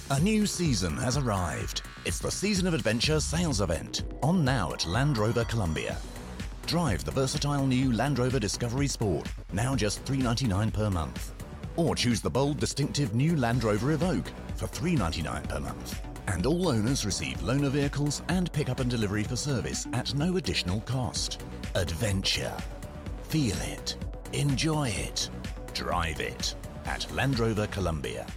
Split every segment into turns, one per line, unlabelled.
A new season has arrived. It's the Season of Adventure sales event, on now at Land Rover Columbia. Drive the versatile new Land Rover Discovery Sport, now just $399 per month. Or choose the bold, distinctive new Land Rover Evoque for $399 per month. And all owners receive loaner vehicles and pick-up and delivery for service at no additional cost. Adventure. Feel it. Enjoy it. Drive it at Land Rover Columbia.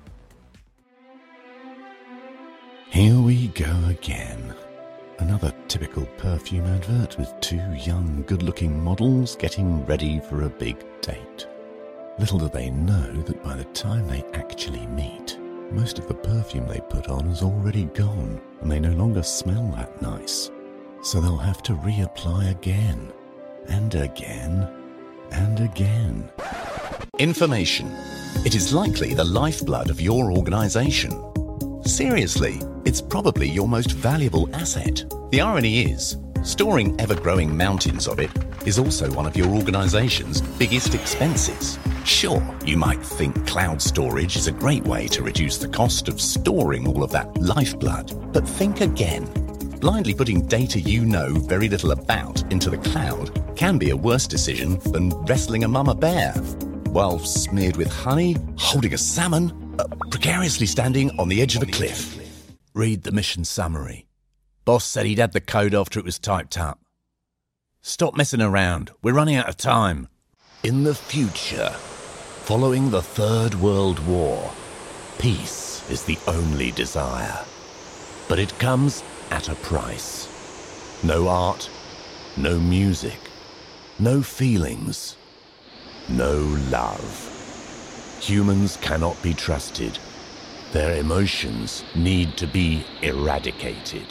Here we go again. Another typical perfume advert with two young, good-looking models getting ready for a big date. Little do they know that by the time they actually meet, most of the perfume they put on is already gone and they no longer smell that nice. So they'll have to reapply again, and again, and again. Information. It is likely the lifeblood of your organization. Seriously, it's probably your most valuable asset. The irony is, storing ever-growing mountains of it is also one of your organization's biggest expenses. Sure, you might think cloud storage is a great way to reduce the cost of storing all of that lifeblood, but think again. Blindly putting data you know very little about into the cloud can be a worse decision than wrestling a mama bear, while smeared with honey, holding a salmon, precariously standing on the edge of a cliff. Read the mission summary. Boss said he'd had the code after it was typed up. Stop messing around. We're running out of time. In the future, following the Third World War, peace is the only desire. But it comes at a price. No art, no music, no feelings, no love. Humans cannot be trusted. Their emotions need to be eradicated.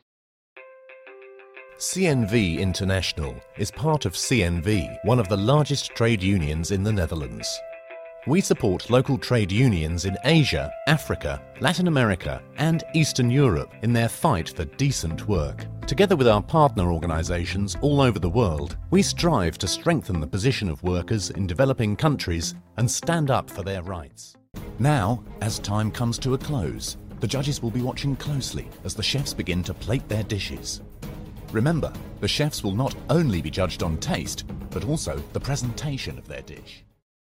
CNV International is part of CNV, one of the largest trade unions in the Netherlands. We support local trade unions in Asia, Africa, Latin America, and Eastern Europe in their fight for decent work. Together with our partner organizations all over the world, we strive to strengthen the position of workers in developing countries and stand up for their rights. Now, as time comes to a close, the judges will be watching closely as the chefs begin to plate their dishes. Remember, the chefs will not only be judged on taste, but also the presentation of their dish.